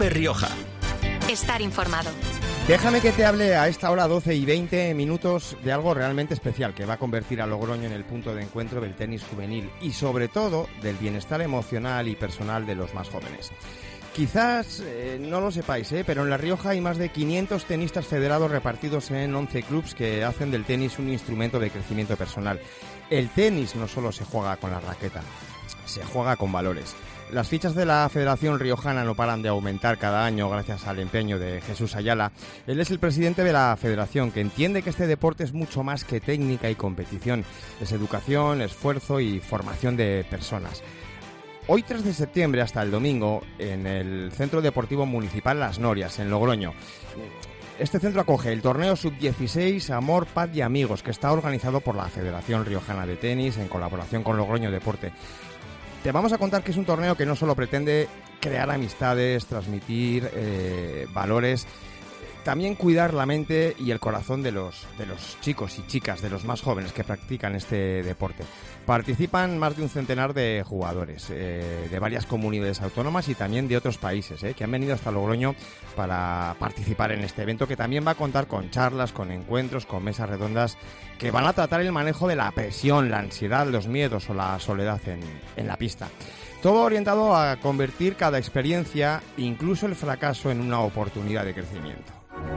Cope Rioja. Estar informado. Déjame que te hable a esta hora 12 y 20 minutos de algo realmente especial que va a convertir a Logroño en el punto de encuentro del tenis juvenil y sobre todo del bienestar emocional y personal de los más jóvenes. Quizás no lo sepáis, pero en La Rioja hay más de 500 tenistas federados repartidos en 11 clubs que hacen del tenis un instrumento de crecimiento personal. El tenis no solo se juega con la raqueta, se juega con valores. Las fichas de la Federación Riojana no paran de aumentar cada año gracias al empeño de Jesús Ayala. Él es el presidente de la Federación, que entiende que este deporte es mucho más que técnica y competición. Es educación, esfuerzo y formación de personas. Hoy 3 de septiembre hasta el domingo en el Centro Deportivo Municipal Las Norias, en Logroño. Este centro acoge el torneo Sub-16 Amor, Paz y Amigos, que está organizado por la Federación Riojana de Tenis en colaboración con Logroño Deporte. Te vamos a contar que es un torneo que no solo pretende crear amistades, transmitir valores, también cuidar la mente y el corazón de los chicos y chicas, de los más jóvenes que practican este deporte. Participan más de un centenar de jugadores de varias comunidades autónomas y también de otros países que han venido hasta Logroño para participar en este evento, que también va a contar con charlas, con encuentros, con mesas redondas que van a tratar el manejo de la presión, la ansiedad, los miedos o la soledad en la pista. Todo orientado a convertir cada experiencia, incluso el fracaso, en una oportunidad de crecimiento.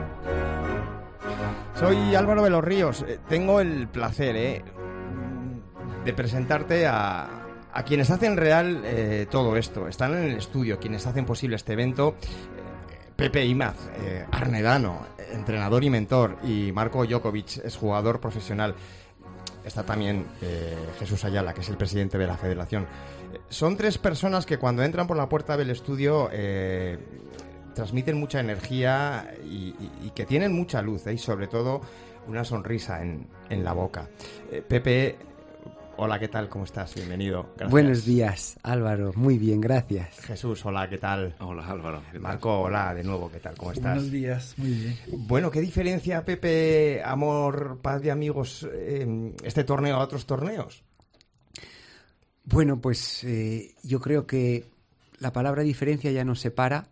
Soy Álvaro de los Ríos. Tengo el placer de presentarte a quienes hacen real todo esto. Están en el estudio quienes hacen posible este evento. Pepe Imaz, arnedano, entrenador y mentor, y Marco Jokovic, es jugador profesional. Está también Jesús Ayala, que es el presidente de la Federación. Son 3 personas que cuando entran por la puerta del estudio transmiten mucha energía y que tienen mucha luz, y sobre todo una sonrisa en la boca. Pepe, hola, ¿qué tal? ¿Cómo estás? Bienvenido. Gracias. Buenos días, Álvaro. Muy bien, gracias. Jesús, hola, ¿qué tal? Hola, Álvaro. Marco, hola, de nuevo, ¿qué tal? ¿Cómo estás? Buenos días, muy bien. Bueno, ¿qué diferencia, Pepe, Amor, Paz y Amigos, este torneo a otros torneos? Bueno, pues yo creo que la palabra diferencia ya nos separa.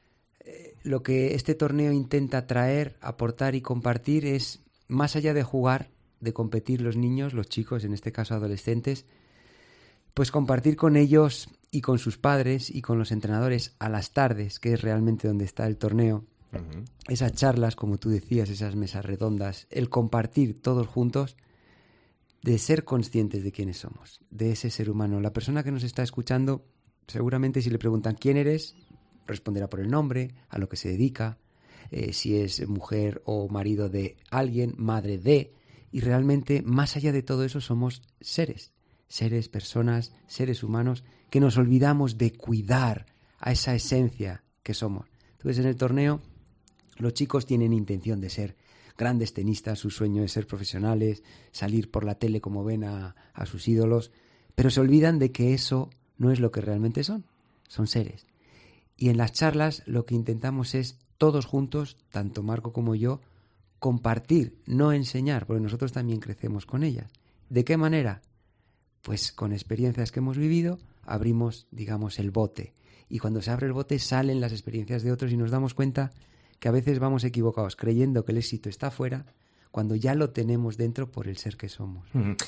Lo que este torneo intenta traer, aportar y compartir es, más allá de jugar, de competir los niños, los chicos, en este caso adolescentes, pues compartir con ellos y con sus padres y con los entrenadores a las tardes, que es realmente donde está el torneo. Uh-huh. Esas charlas, como tú decías, esas mesas redondas, el compartir todos juntos, de ser conscientes de quiénes somos, de ese ser humano. La persona que nos está escuchando, seguramente si le preguntan quién eres, responderá por el nombre, a lo que se dedica, si es mujer o marido de alguien, madre de... Y realmente, más allá de todo eso, somos seres, personas, seres humanos, que nos olvidamos de cuidar a esa esencia que somos. Entonces, en el torneo, los chicos tienen intención de ser grandes tenistas, su sueño es ser profesionales, salir por la tele como ven a sus ídolos, pero se olvidan de que eso no es lo que realmente son seres. Y en las charlas lo que intentamos es, todos juntos, tanto Marco como yo, compartir, no enseñar, porque nosotros también crecemos con ellas. ¿De qué manera? Pues con experiencias que hemos vivido, abrimos, digamos, el bote. Y cuando se abre el bote salen las experiencias de otros y nos damos cuenta que a veces vamos equivocados, creyendo que el éxito está afuera, cuando ya lo tenemos dentro por el ser que somos.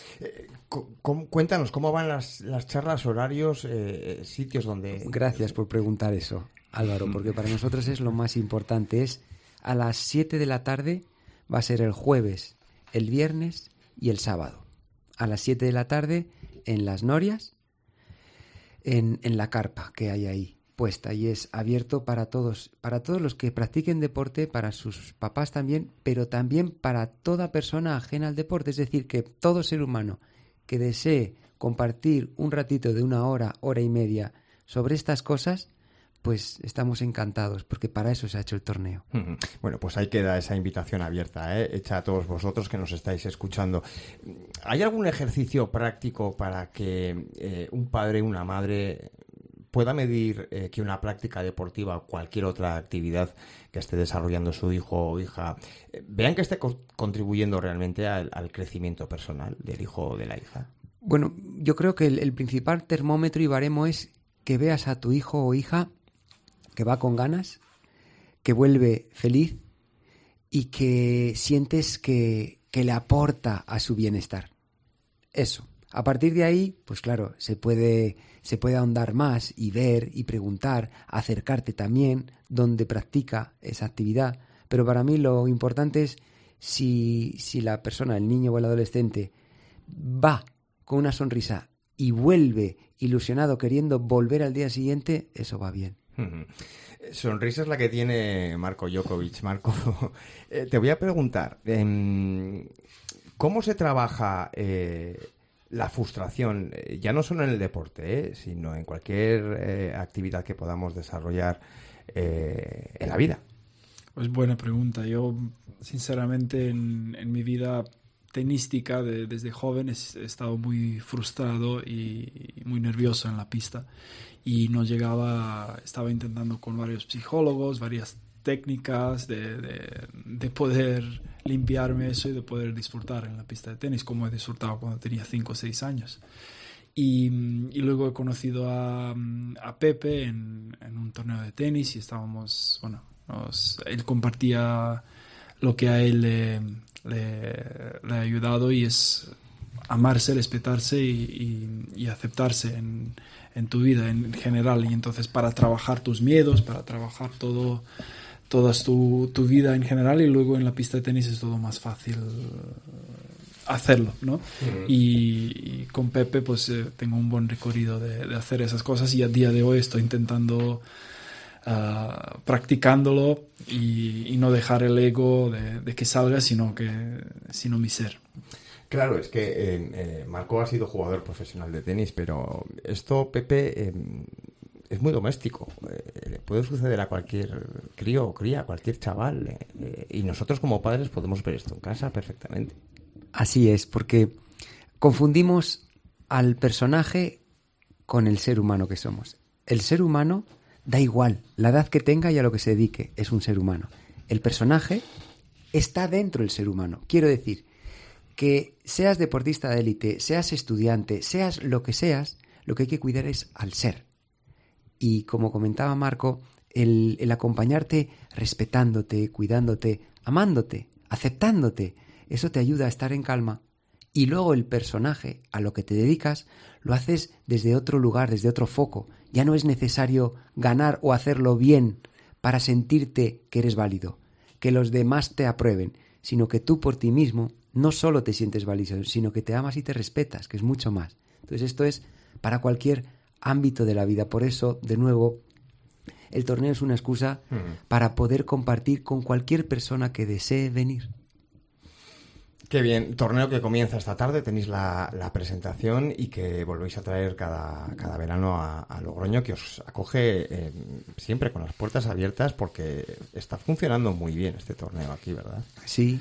Cuéntanos, ¿cómo van las charlas, horarios, sitios donde...? Gracias por preguntar eso, Álvaro, porque para nosotros es lo más importante. Es a las 7 de la tarde, va a ser el jueves, el viernes y el sábado. A las 7 de la tarde en Las Norias, en la carpa que hay ahí puesta, y es abierto para todos los que practiquen deporte, para sus papás también, pero también para toda persona ajena al deporte. Es decir, que todo ser humano que desee compartir un ratito de 1 hora, hora y media sobre estas cosas, pues estamos encantados, porque para eso se ha hecho el torneo. Bueno, pues ahí queda esa invitación abierta, hecha a todos vosotros que nos estáis escuchando. ¿Hay algún ejercicio práctico para que un padre, una madre pueda medir que una práctica deportiva o cualquier otra actividad que esté desarrollando su hijo o hija, vean que esté contribuyendo realmente al crecimiento personal del hijo o de la hija? Bueno, yo creo que el principal termómetro y baremo es que veas a tu hijo o hija que va con ganas, que vuelve feliz y que sientes que le aporta a su bienestar. Eso. A partir de ahí, pues claro, se puede ahondar más y ver y preguntar, acercarte también donde practica esa actividad. Pero para mí lo importante es si la persona, el niño o el adolescente, va con una sonrisa y vuelve ilusionado queriendo volver al día siguiente, eso va bien. Sonrisa es la que tiene Marko Djokovic. Marco, te voy a preguntar, ¿cómo se trabaja la frustración, ya no solo en el deporte, sino en cualquier actividad que podamos desarrollar en la vida? Pues buena pregunta. Yo, sinceramente, en mi vida tenística desde joven he estado muy frustrado y muy nervioso en la pista. Y estaba intentando con varios psicólogos, varias técnicas de poder limpiarme eso y de poder disfrutar en la pista de tenis como he disfrutado cuando tenía 5 o 6 años. Y luego he conocido a Pepe en un torneo de tenis y estábamos, él compartía lo que a él le ha ayudado, y es amarse, respetarse y aceptarse en tu vida en general. Y entonces para trabajar tus miedos, para trabajar toda tu vida en general, y luego en la pista de tenis es todo más fácil hacerlo, ¿no? Y con Pepe pues tengo un buen recorrido de hacer esas cosas, y a día de hoy estoy intentando practicándolo y no dejar el ego de que salga, sino mi ser. Claro, es que Marco ha sido jugador profesional de tenis, pero esto, Pepe, es muy doméstico. Le puede suceder a cualquier crío o cría, a cualquier chaval. Y nosotros como padres podemos ver esto en casa perfectamente. Así es, porque confundimos al personaje con el ser humano que somos. El ser humano da igual la edad que tenga y a lo que se dedique, es un ser humano. El personaje está dentro del ser humano. Quiero decir que seas deportista de élite, seas estudiante, seas lo que seas, lo que hay que cuidar es al ser. Y como comentaba Marco, el acompañarte respetándote, cuidándote, amándote, aceptándote, eso te ayuda a estar en calma. Y luego el personaje a lo que te dedicas lo haces desde otro lugar, desde otro foco. Ya no es necesario ganar o hacerlo bien para sentirte que eres válido, que los demás te aprueben, sino que tú por ti mismo no solo te sientes válido, sino que te amas y te respetas, que es mucho más. Entonces esto es para cualquier ámbito de la vida. Por eso, de nuevo, el torneo es una excusa para poder compartir con cualquier persona que desee venir. Qué bien, torneo que comienza esta tarde, tenéis la presentación y que volvéis a traer cada verano a Logroño, que os acoge siempre con las puertas abiertas, porque está funcionando muy bien este torneo aquí, ¿verdad? Sí.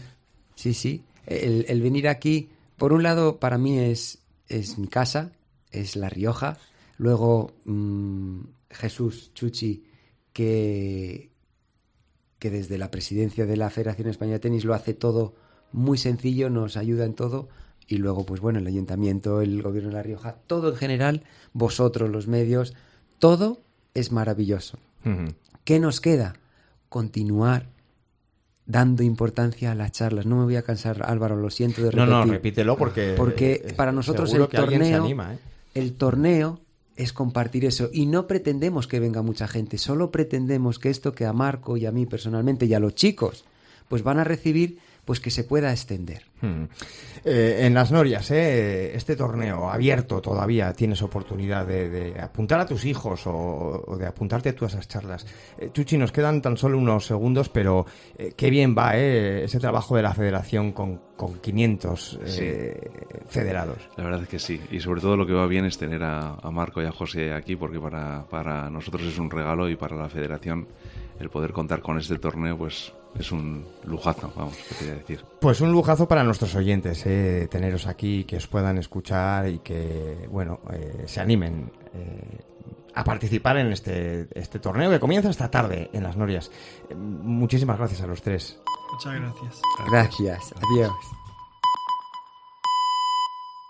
El venir aquí, por un lado, para mí es mi casa, es La Rioja. Luego Jesús Chuchi, que desde la presidencia de la Federación Española de Tenis lo hace todo muy sencillo, nos ayuda en todo. Y luego, pues bueno, el Ayuntamiento, el Gobierno de La Rioja, todo en general, vosotros, los medios, todo es maravilloso. ¿Qué nos queda? Continuar dando importancia a las charlas. No me voy a cansar, Álvaro, lo siento de repetir. No, repítelo porque para nosotros el torneo es compartir eso, y no pretendemos que venga mucha gente, solo pretendemos que esto que a Marco y a mí personalmente y a los chicos pues van a recibir, pues que se pueda extender. En Las Norias, este torneo abierto todavía, tienes oportunidad de apuntar a tus hijos o de apuntarte tú a esas charlas. Chuchi, nos quedan tan solo unos segundos, pero qué bien va ese trabajo de la federación con 500 federados. La verdad es que sí, y sobre todo lo que va bien es tener a Marco y a José aquí, porque para nosotros es un regalo, y para la federación el poder contar con este torneo pues es un lujazo, vamos, que quería decir. Pues un lujazo para nuestros oyentes, teneros aquí, que os puedan escuchar y que, bueno, se animen a participar en este torneo que comienza esta tarde en Las Norias. Muchísimas gracias a los tres. Muchas gracias. Gracias, adiós.